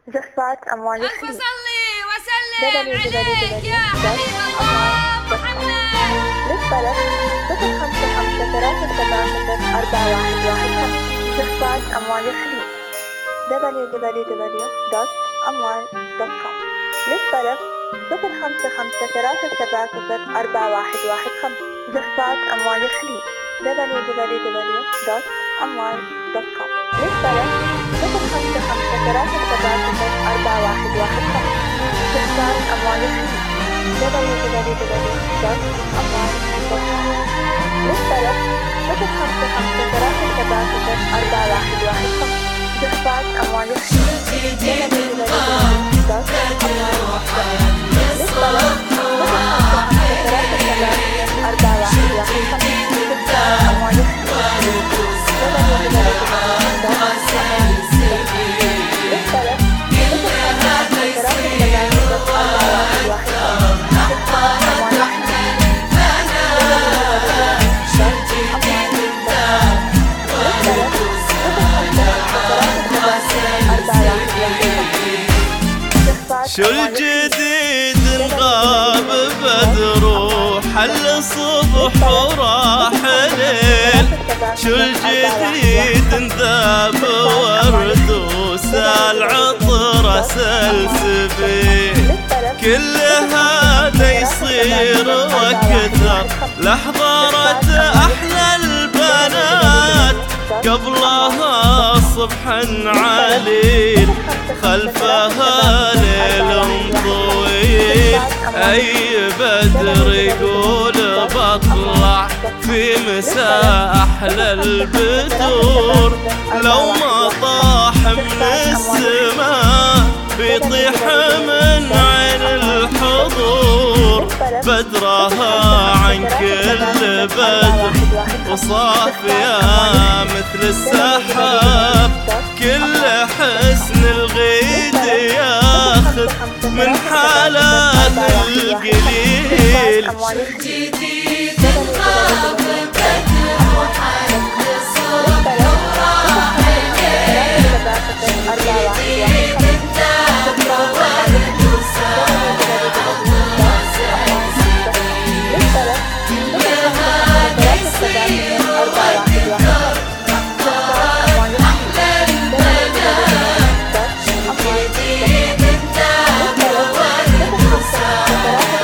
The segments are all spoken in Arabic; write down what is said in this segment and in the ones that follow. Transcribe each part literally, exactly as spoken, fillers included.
زفات أموال ألف الخليج. صلي وسلم عليك يا حبيب الله محمد. للطلب صفر خمسة خمسة ثلاثة سبعة صفر أربعة واحد واحد خمسة. زفات أموال الخليج دبليو دبليو دبليو دوت أموال دوت كوم. للطلب صفر خمسة خمسة ثلاثة سبعة صفر أربعة واحد واحد خمسة. زفات أموال الخليج دبليو دبليو دبليو دوت أموال دوت كوم. للطلب صفر خمسة خمسة ثلاثة سبعة صفر أربعة واحد واحد خمسة. زفات أموال الخليج دبليو دبليو دبليو دوت أموال دوت كوم. للطلب صفر خمسة خمسة ثلاثة سبعة صفر أربعة واحد واحد خمسة. زفات أموال الخليج دبليو دبليو دبليو دوت أموال دوت كوم. للطلب صفر خمسة خمسة ثلاثة سبعة صفر أربعة واحد واحد خمسة. زفات أموال الخليج دبليو دبليو دبليو دوت أموال دوت كوم. للطلب صفر خمسة خمسة ثلاثة سبعة صفر أربعة واحد واحد خمسة. زفات أموال الخليج شو الجديد انغاب بدر وحل صبح وراح ليل. شو الجديد انذاب ورد وسال عطر سلسبيل. كل هذا يصير وكثر لحضرت احلى البنات قبلها صبحا عليل خلفها ليل طويل. اي بدر يقول بطلع في مساء احلى البدور. لو ما طاح من السماء بيطيح من عين الحضور. بدرها عن كل بدر وصافية مثل السحاب. كل حسن الغيد ياخذ من حالات القليل. جديد انغاب بدر وحل صبح وراح ليل. جديد انذاب ورد وسال عطر سلسبيل. كل هذا يصير وكثر لحظات أحلى البنات. جديد انذاب ورد وسال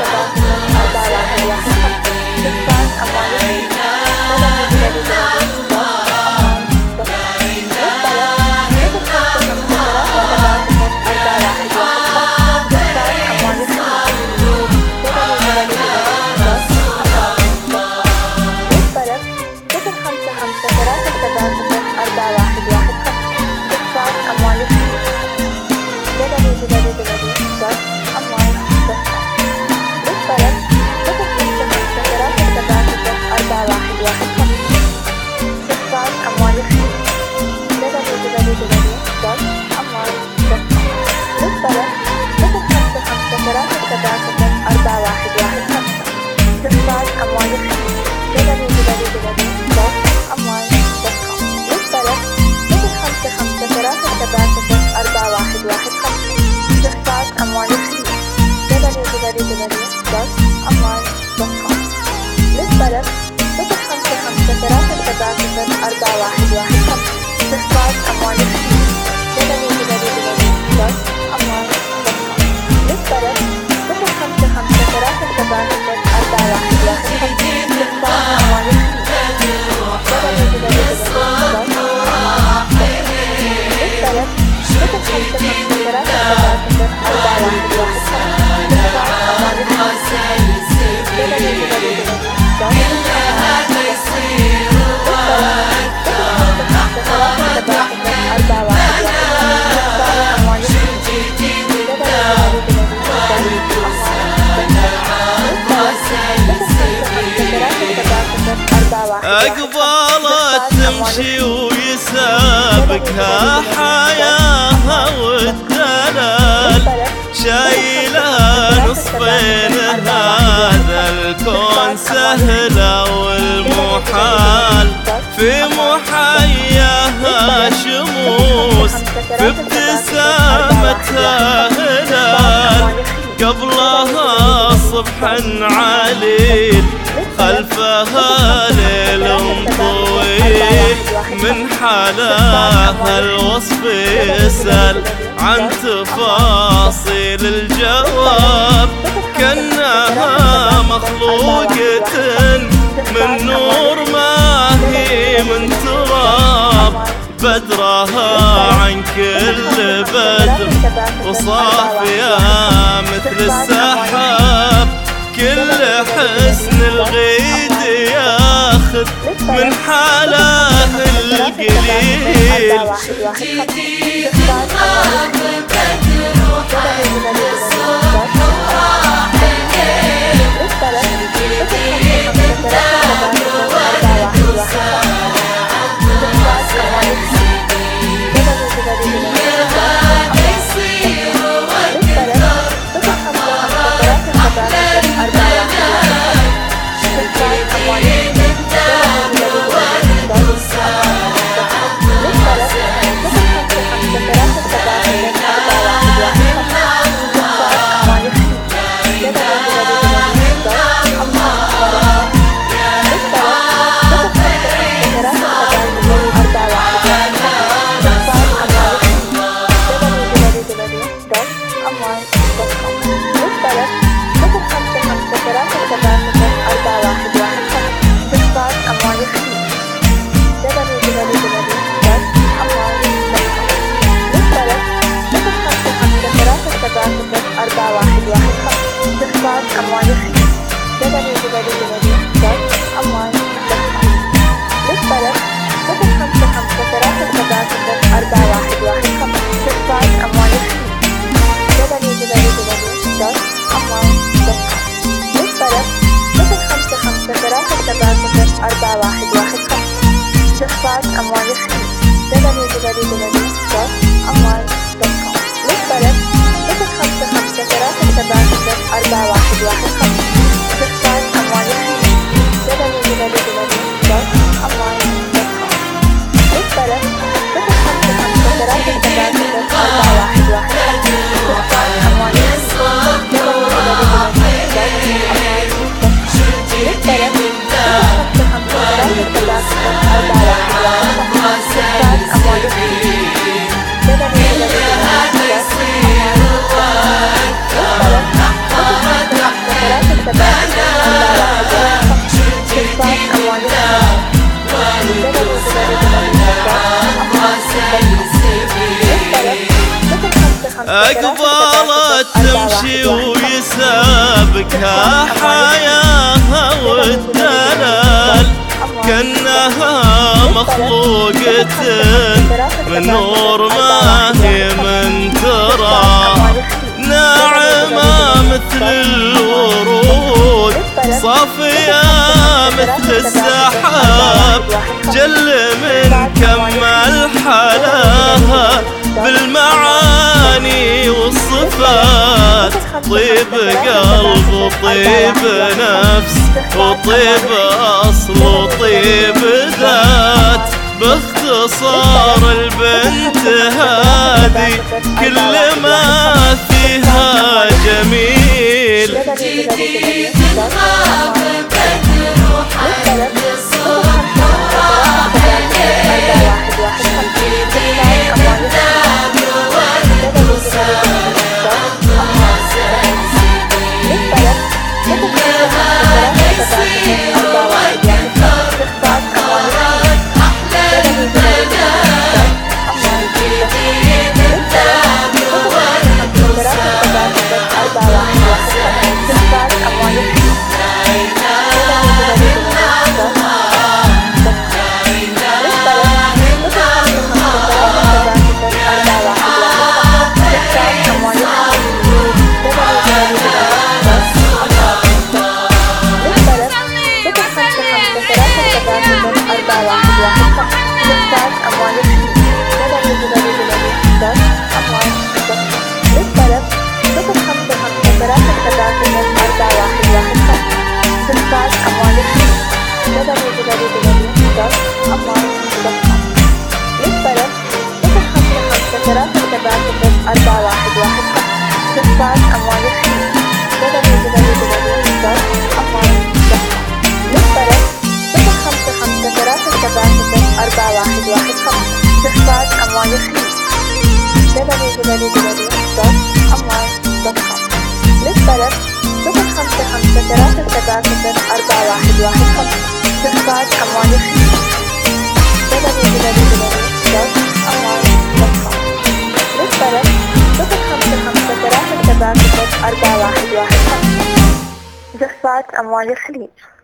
أقبلت تمشي ويسابقها حياها والدلال. شايلة نصفين هذا الكون سهلة والمحال. في محياها شموس الشمس في ابتسامتها هلال، قبلها صبح عليل، خلفها ليل طويل، من حلاها الوصف يسأل عن تفاصيل الجواب، كأنها مخلوقة من نور ما هي من تراب، بدرها عن كل بدر وصافية مثل السحاب، كل حسن الغيد ياخذ من حاله القليل. أقبلت تمشي ويسابقها حياها والدلال، كأنها مخلوقة من نور ما هي من تراب، ناعمة مثل الورود، صافية مثل السحاب، جل من كمل حلاها بالمعاني والصفات، طيب قلب وطيب نفس وطيب أصل وطيب ذات، باختصار البنت هذه كل ما فيها جميل. أربعة واحد واحد زخبات أموال الخليج دبليو دبليو دبليو دوت أموال دوت كوم. للطلب صفر خمسة خمسة ثلاثة سبعة صفر أربعة واحد واحد خمسة. زخبات أموال الخليج دبليو دبليو دبليو دوت أموال دوت كوم. للطلب صفر خمسة خمسة ثلاثة سبعة صفر أربعة واحد واحد خمسة. زخبات أموال الخليج دبليو دبليو دبليو دوت أموال دوت كوم. للطلب صفر خمسة خمسة ثلاثة سبعة صفر أربعة واحد واحد خمسة. زخبات أموال الخليج.